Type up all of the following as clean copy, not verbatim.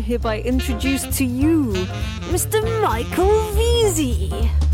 hereby introduce to you Mr. Michael Veazey.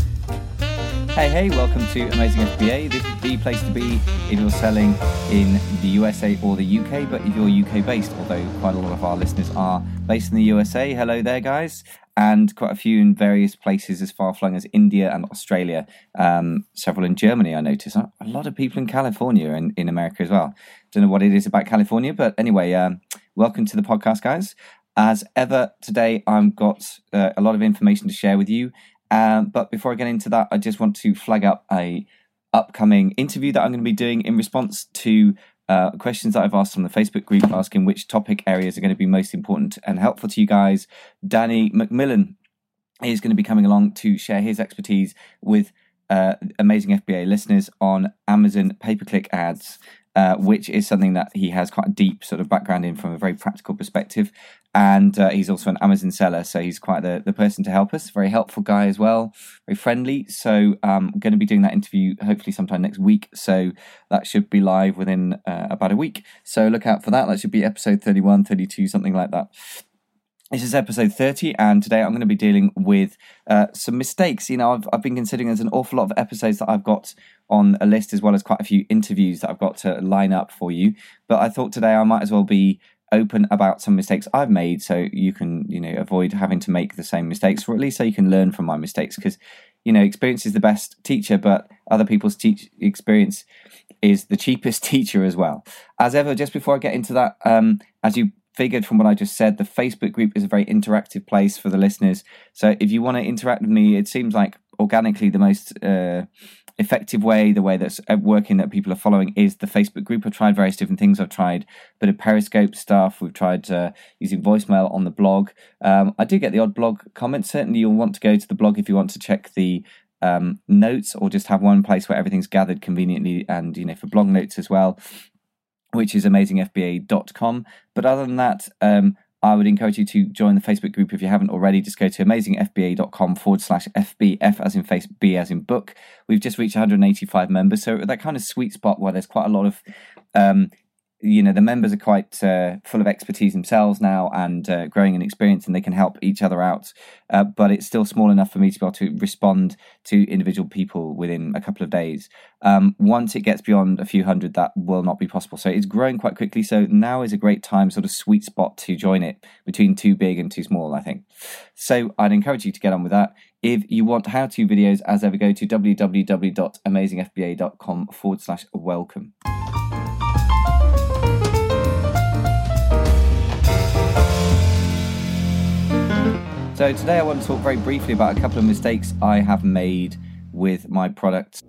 Hey, welcome to Amazing FBA. This is the place to be if you're selling in the USA or the UK, but if you're UK based, although quite a lot of our listeners are based in the USA. Hello there, guys. And quite a few in various places as far flung as India and Australia. Several in Germany, I noticed. A lot of people in California and in America as well. Don't know what it is about California, but anyway, welcome to the podcast, guys. As ever, today I've got a lot of information to share with you. But before I get into that, I just want to flag up a upcoming interview that I'm going to be doing in response to questions that I've asked on the Facebook group, asking which topic areas are going to be most important and helpful to you guys. Danny McMillan is going to be coming along to share his expertise with Amazing FBA listeners on Amazon pay-per-click ads, which is something that he has quite a deep sort of background in from a very practical perspective. And he's also an Amazon seller, so he's quite the person to help us. Very helpful guy as well, very friendly. So I'm going to be doing that interview hopefully sometime next week. So that should be live within about a week. So look out for that. That should be episode 31, 32, something like that. This is episode 30, and today I'm going to be dealing with some mistakes. You know, I've been considering there's an awful lot of episodes that I've got on a list, as well as quite a few interviews that I've got to line up for you. But I thought today I might as well be open about some mistakes I've made, so you can, avoid having to make the same mistakes, or at least so you can learn from my mistakes. Because, experience is the best teacher, but other people's experience is the cheapest teacher as well. As ever, just before I get into that, as you figured from what I just said, the Facebook group is a very interactive place for the listeners. So if you want to interact with me, it seems like organically the most effective way, the way that's working that people are following, is the Facebook group. I've tried various different things. I've tried a bit of Periscope stuff. We've tried using voicemail on the blog. I do get the odd blog comment. Certainly you'll want to go to the blog if you want to check the notes, or just have one place where everything's gathered conveniently, and for blog notes as well, which is amazingfba.com. But other than that, I would encourage you to join the Facebook group if you haven't already. Just go to amazingfba.com/FBF, as in face, B as in book. We've just reached 185 members, so that kind of sweet spot where there's quite a lot of, the members are quite full of expertise themselves now, and growing in experience, and they can help each other out. But it's still small enough for me to be able to respond to individual people within a couple of days. Once it gets beyond a few hundred, that will not be possible. So it's growing quite quickly. So now is a great time, sort of sweet spot to join it, between too big and too small, I think. So I'd encourage you to get on with that. If you want how-to videos, as ever, go to www.amazingfba.com/welcome. So today I want to talk very briefly about a couple of mistakes I have made with my products.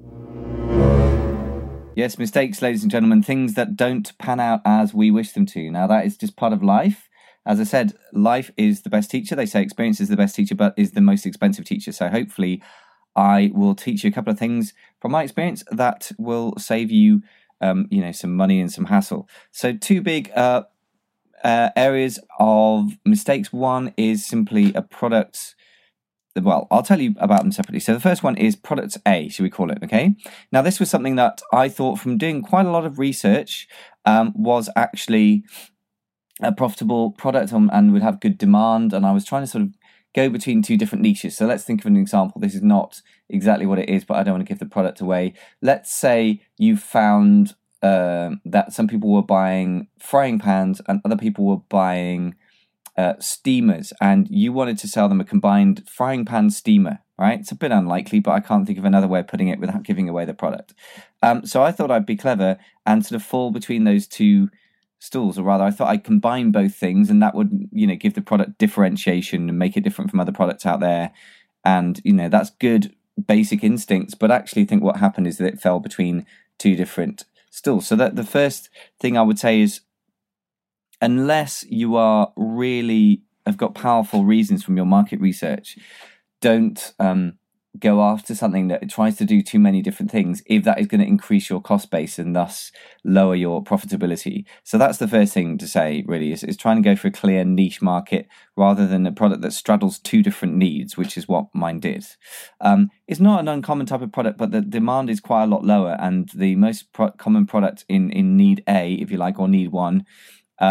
Yes, mistakes, ladies and gentlemen, things that don't pan out as we wish them to. Now, that is just part of life. As I said, life is the best teacher. They say experience is the best teacher, but is the most expensive teacher. So hopefully I will teach you a couple of things from my experience that will save you, some money and some hassle. So two big areas of mistakes. One is simply a product. Well, I'll tell you about them separately. So the first one is product A, should we call it? Okay. Now, this was something that I thought, from doing quite a lot of research, was actually a profitable product and would have good demand. And I was trying to sort of go between two different niches. So let's think of an example. This is not exactly what it is, but I don't want to give the product away. Let's say you found that some people were buying frying pans and other people were buying steamers, and you wanted to sell them a combined frying pan steamer, right? It's a bit unlikely, but I can't think of another way of putting it without giving away the product. So I thought I'd be clever and sort of fall between those two stools, or rather I thought I'd combine both things, and that would, give the product differentiation and make it different from other products out there. And, that's good basic instincts, but actually I think what happened is that it fell between two different stools. So that the first thing I would say is, unless you have got powerful reasons from your market research, don't go after something that tries to do too many different things, if that is going to increase your cost base and thus lower your profitability. So that's the first thing to say, really, is trying to go for a clear niche market rather than a product that straddles two different needs, which is what mine did. It's not an uncommon type of product, but the demand is quite a lot lower, and the most common product in need A, if you like, or need one,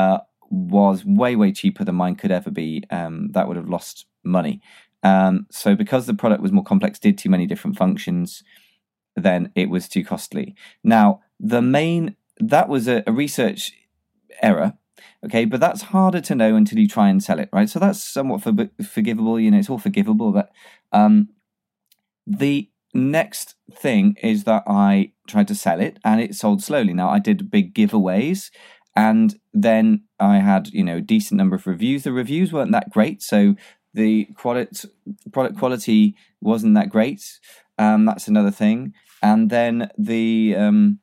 was way cheaper than mine could ever be. That would have lost money. So because the product was more complex, did too many different functions, then it was too costly. Now, that was a research error, okay, but that's harder to know until you try and sell it, right? So that's somewhat forgivable, it's all forgivable, but the next thing is that I tried to sell it and it sold slowly. Now, I did big giveaways, and then I had, a decent number of reviews. The reviews weren't that great, so the product quality wasn't that great. That's another thing. And then even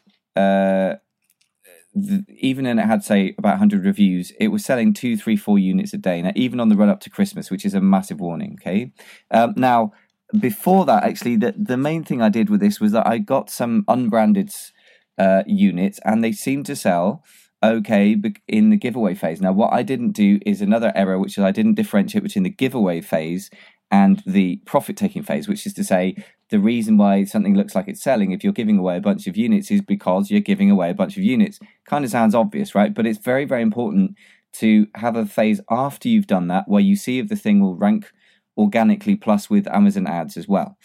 when it had, say, about 100 reviews, it was selling 2, 3, 4 units a day. Now, even on the run up to Christmas, which is a massive warning, okay? Now, before that, actually, the main thing I did with this was that I got some unbranded units, and they seemed to sell okay in the giveaway phase. Now, what I didn't do is another error, which is I didn't differentiate between the giveaway phase and the profit-taking phase, which is to say the reason why something looks like it's selling if you're giving away a bunch of units is because you're giving away a bunch of units. Kind of sounds obvious, right? But it's very, very important to have a phase after you've done that where you see if the thing will rank organically plus with Amazon ads as well.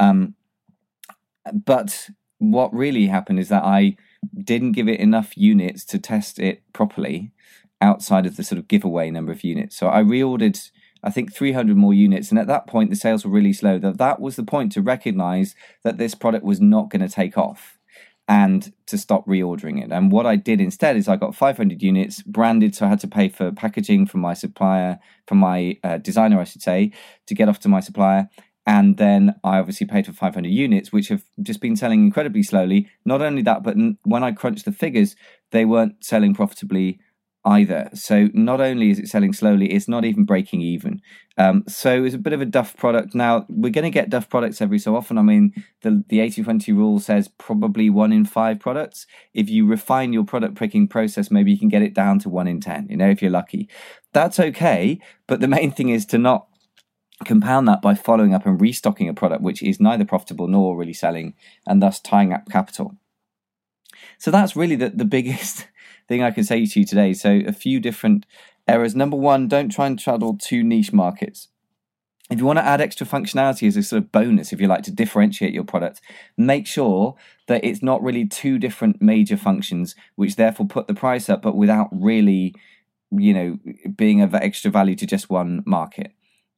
But what really happened is that I didn't give it enough units to test it properly outside of the sort of giveaway number of units. So I reordered, I think, 300 more units. And at that point, the sales were really slow. That was the point to recognize that this product was not going to take off and to stop reordering it. And what I did instead is I got 500 units branded. So I had to pay for packaging from my supplier, from my designer, I should say, to get off to my supplier. And then I obviously paid for 500 units, which have just been selling incredibly slowly. Not only that, but when I crunched the figures, they weren't selling profitably either. So not only is it selling slowly, it's not even breaking even. So it's a bit of a duff product. Now, we're going to get duff products every so often. I mean, the 80-20 rule says probably 1 in 5 products. If you refine your product picking process, maybe you can get it down to 1 in 10, if you're lucky. That's okay, but the main thing is to not compound that by following up and restocking a product which is neither profitable nor really selling, and thus tying up capital. So that's really the biggest thing I can say to you today. So a few different errors. Number one, don't try and straddle 2 niche markets. If you want to add extra functionality as a sort of bonus, if you like, to differentiate your product, make sure that it's not really 2 different major functions, which therefore put the price up, but without really, being of extra value to just one market.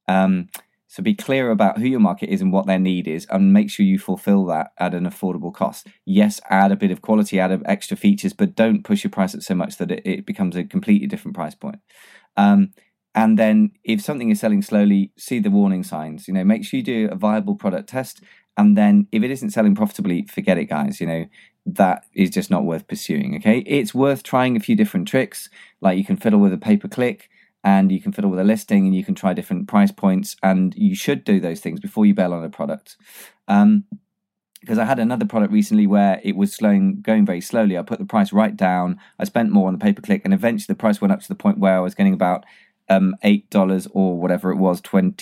So be clear about who your market is and what their need is, and make sure you fulfill that at an affordable cost. Yes, add a bit of quality, add extra features, but don't push your price up so much that it becomes a completely different price point. And then if something is selling slowly, see the warning signs. Make sure you do a viable product test. And then if it isn't selling profitably, forget it, guys. That is just not worth pursuing, okay? It's worth trying a few different tricks, like you can fiddle with a pay-per-click, and you can fiddle with a listing, and you can try different price points, and you should do those things before you bail on a product. Because I had another product recently where it was going very slowly. I put the price right down, I spent more on the pay-per-click, and eventually the price went up to the point where I was getting about $8 or whatever it was,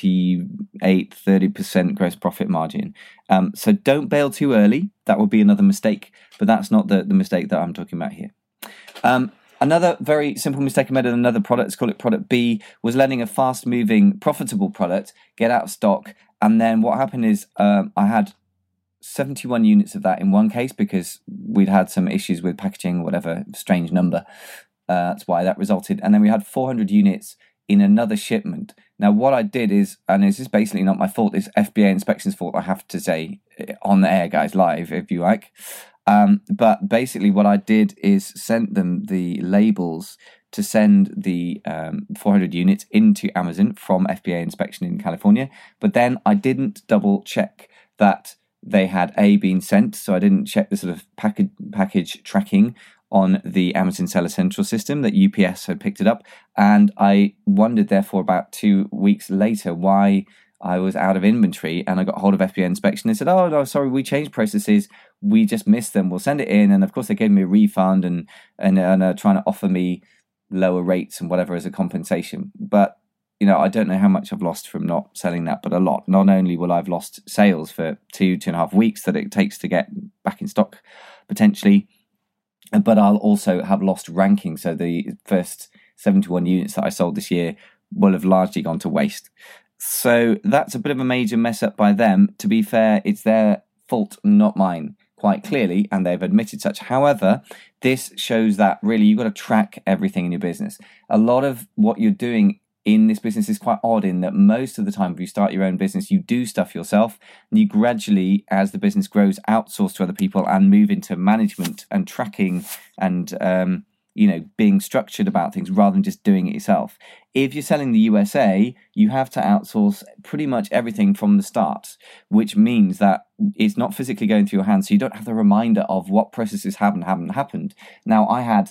30% gross profit margin. So don't bail too early. That would be another mistake, but that's not the mistake that I'm talking about here. Another very simple mistake I made in another product, let's call it product B, was letting a fast-moving, profitable product get out of stock. And then what happened is I had 71 units of that in one case because we'd had some issues with packaging, whatever, strange number. That's why that resulted. And then we had 400 units in another shipment. Now, what I did is, and this is basically not my fault, it's FBA Inspection's fault, I have to say, on the air, guys, live, if you like. But basically what I did is sent them the labels to send the 400 units into Amazon from FBA Inspection in California. But then I didn't double check that they had been sent. So I didn't check the sort of package tracking on the Amazon Seller Central system that UPS had picked it up. And I wondered, therefore, about 2 weeks later why I was out of inventory, and I got hold of FBA Inspection and said, oh, no, sorry, we changed processes. We just missed them. We'll send it in. And of course, they gave me a refund and are trying to offer me lower rates and whatever as a compensation. But, I don't know how much I've lost from not selling that, but a lot. Not only will I've lost sales for 2.5 weeks that it takes to get back in stock, potentially, but I'll also have lost ranking. So the first 71 units that I sold this year will have largely gone to waste. So that's a bit of a major mess up by them. To be fair, it's their fault, not mine, quite clearly, and they've admitted such. However, this shows that really you've got to track everything in your business. A lot of what you're doing in this business is quite odd in that most of the time if you start your own business, you do stuff yourself, and you gradually, as the business grows, outsource to other people and move into management and tracking and being structured about things rather than just doing it yourself. If you're selling the USA, you have to outsource pretty much everything from the start, which means that it's not physically going through your hands, so you don't have the reminder of what processes haven't happened. Now, I had,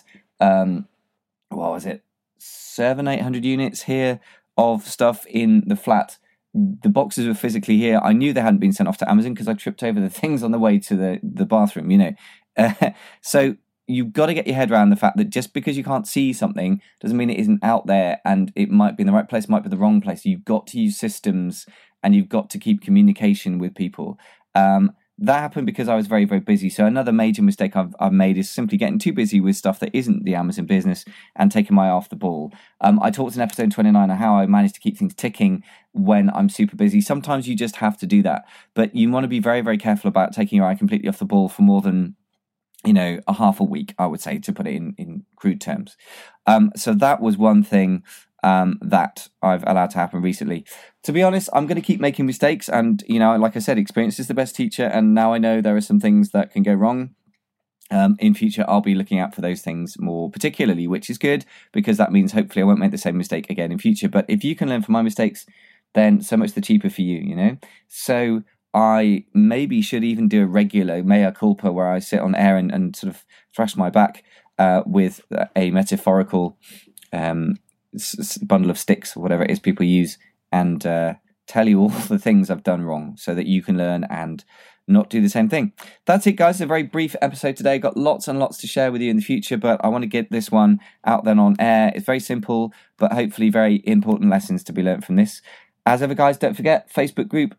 700-800 units here of stuff in the flat. The boxes were physically here. I knew they hadn't been sent off to Amazon because I tripped over the things on the way to the bathroom, So you've got to get your head around the fact that just because you can't see something doesn't mean it isn't out there, and it might be in the right place, might be the wrong place. You've got to use systems and you've got to keep communication with people. That happened because I was very, very busy. So another major mistake I've made is simply getting too busy with stuff that isn't the Amazon business and taking my eye off the ball. I talked in episode 29 on how I managed to keep things ticking when I'm super busy. Sometimes you just have to do that. But you want to be very, very careful about taking your eye completely off the ball for more than a half a week, I would say, to put it in crude terms. So that was one thing that I've allowed to happen recently. To be honest, I'm going to keep making mistakes. And, like I said, experience is the best teacher. And now I know there are some things that can go wrong. In future, I'll be looking out for those things more particularly, which is good because that means hopefully I won't make the same mistake again in future. But if you can learn from my mistakes, then so much the cheaper for you, So I maybe should even do a regular mea culpa where I sit on air and sort of thrash my back with a metaphorical bundle of sticks or whatever it is people use and tell you all the things I've done wrong so that you can learn and not do the same thing. That's it, guys. A very brief episode today. Got lots and lots to share with you in the future, but I want to get this one out then on air. It's very simple, but hopefully very important lessons to be learned from this. As ever, guys, don't forget, Facebook group,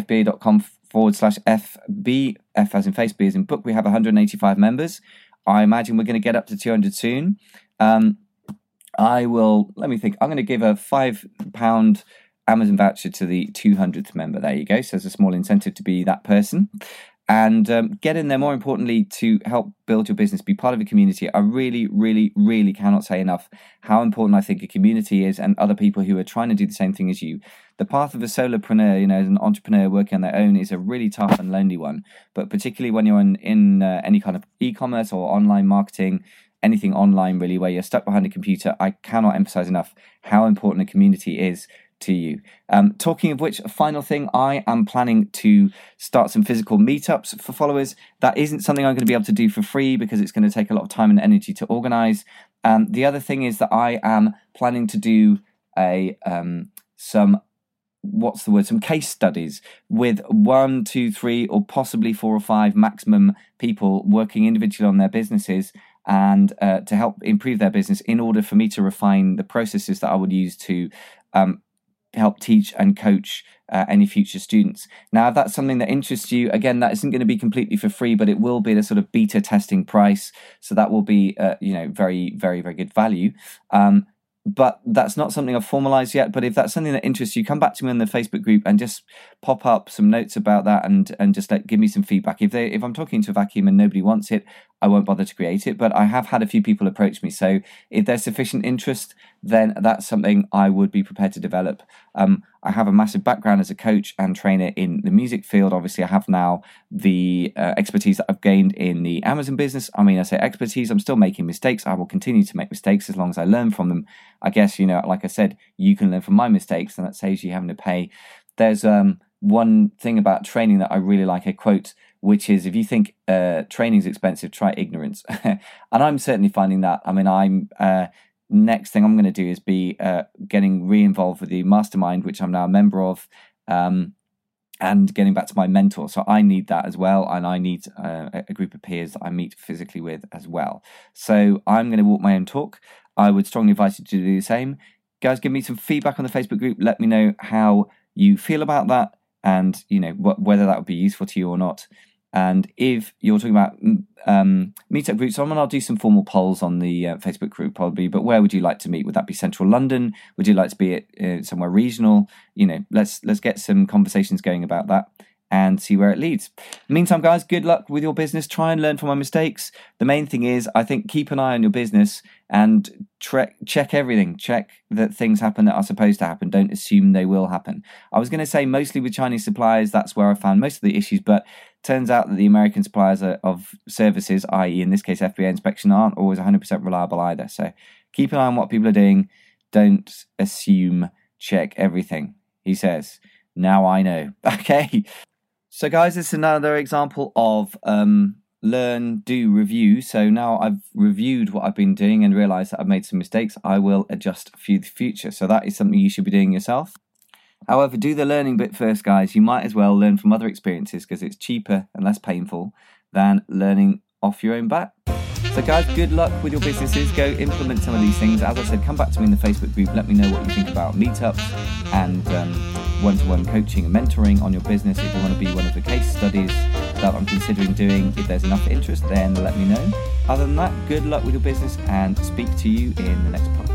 amazingfba.com/FB, F as in face, B as in book. We have 185 members. I imagine we're going to get up to 200 soon. I'm going to give a £5 Amazon voucher to the 200th member. There you go. So there's a small incentive to be that person. And get in there, more importantly, to help build your business, be part of a community. I really, really, really cannot say enough how important I think a community is and other people who are trying to do the same thing as you. The path of a solopreneur, as an entrepreneur working on their own is a really tough and lonely one. But particularly when you're in any kind of e-commerce or online marketing, anything online really, where you're stuck behind a computer, I cannot emphasize enough how important a community is to you. Talking of which, a final thing, I am planning to start some physical meetups for followers. That isn't something I'm going to be able to do for free because it's going to take a lot of time and energy to organize. The other thing is that I am planning to do some case studies with 1, 2, 3, or possibly 4 or 5 maximum people working individually on their businesses and to help improve their business in order for me to refine the processes that I would use to help teach and coach any future students. Now, if that's something that interests you, again, that isn't going to be completely for free, but it will be at a sort of beta testing price. So that will be, very, very, very good value. But that's not something I've formalized yet. But if that's something that interests you, come back to me on the Facebook group and just pop up some notes about that and just give me some feedback. If I'm talking to a vacuum and nobody wants it, I won't bother to create it. But I have had a few people approach me. So if there's sufficient interest, then that's something I would be prepared to develop. I have a massive background as a coach and trainer in the music field. Obviously, I have now the expertise that I've gained in the Amazon business. I mean, I say expertise, I'm still making mistakes. I will continue to make mistakes as long as I learn from them. I guess, like I said, you can learn from my mistakes and that saves you having to pay. There's one thing about training that I really like, a quote, which is, if you think training is expensive, try ignorance. And I'm certainly finding that. I mean, next thing I'm going to do is be getting re-involved with the mastermind, which I'm now a member of, and getting back to my mentor. So I need that as well, and I need a group of peers that I meet physically with as well. So I'm going to walk my own talk. I would strongly advise you to do the same. Guys, give me some feedback on the Facebook group. Let me know how you feel about that, and whether that would be useful to you or not. And if you're talking about meetup groups, I'll do some formal polls on the Facebook group probably. But where would you like to meet? Would that be central London? Would you like to be at somewhere regional? Let's get some conversations going about that and see where it leads. Meantime, guys, good luck with your business. Try and learn from my mistakes. The main thing is, I think, keep an eye on your business and check everything. Check that things happen that are supposed to happen. Don't assume they will happen. I was going to say mostly with Chinese suppliers, that's where I found most of the issues, but turns out that the American suppliers of services, i.e. in this case FBA inspection, aren't always 100% reliable either. So keep an eye on what people are doing. Don't assume, check everything, he says. Now I know. Okay. So guys, this is another example of learn, do, review. So now I've reviewed what I've been doing and realised that I've made some mistakes. I will adjust for the future. So that is something you should be doing yourself. However, do the learning bit first, guys. You might as well learn from other experiences because it's cheaper and less painful than learning off your own bat. So guys, good luck with your businesses. Go implement some of these things. As I said, come back to me in the Facebook group. Let me know what you think about meetups and one-to-one coaching and mentoring on your business. If you want to be one of the case studies that I'm considering doing, if there's enough interest, then let me know. Other than that, good luck with your business and speak to you in the next podcast.